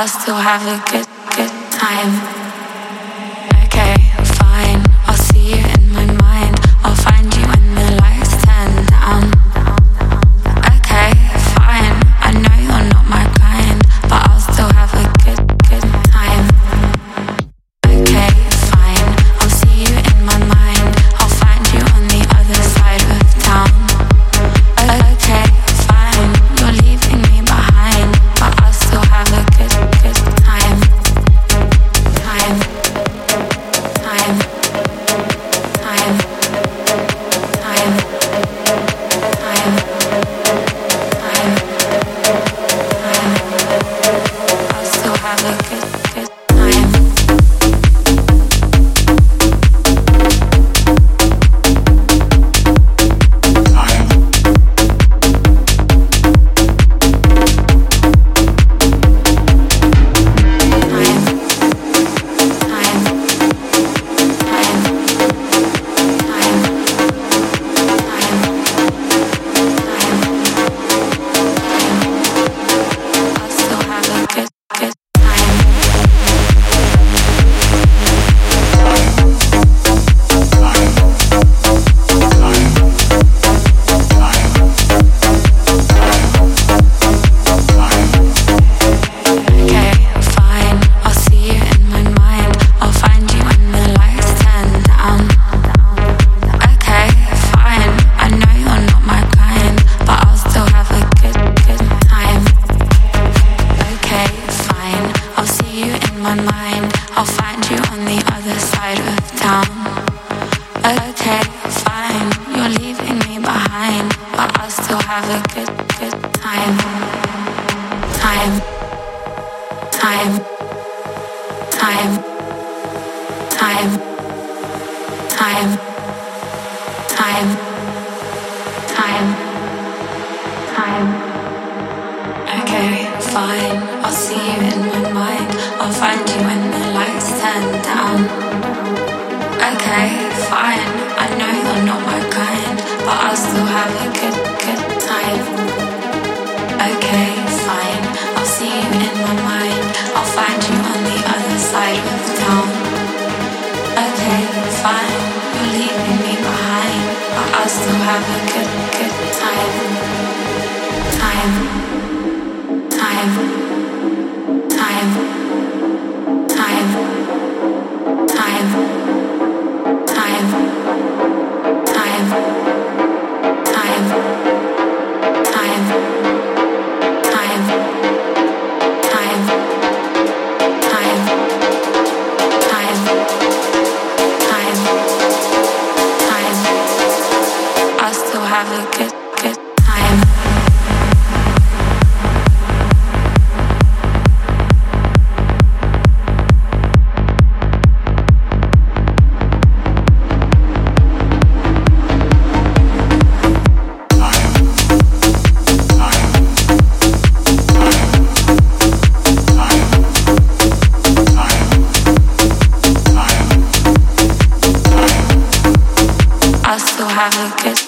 I'll still have a good time. Okay, fine, I'll see you in my mind. I'll find you when the lights turn down. Okay, fine, I know you're not my kind, but I'll still have a good time. Okay, fine, I'll see you in my mind. I'll find you on the other side of town. Okay, fine, you're leaving me behind, but I'll still have a good time. Time, time, time, time, time, time, time. I'll still have a good time. Have a good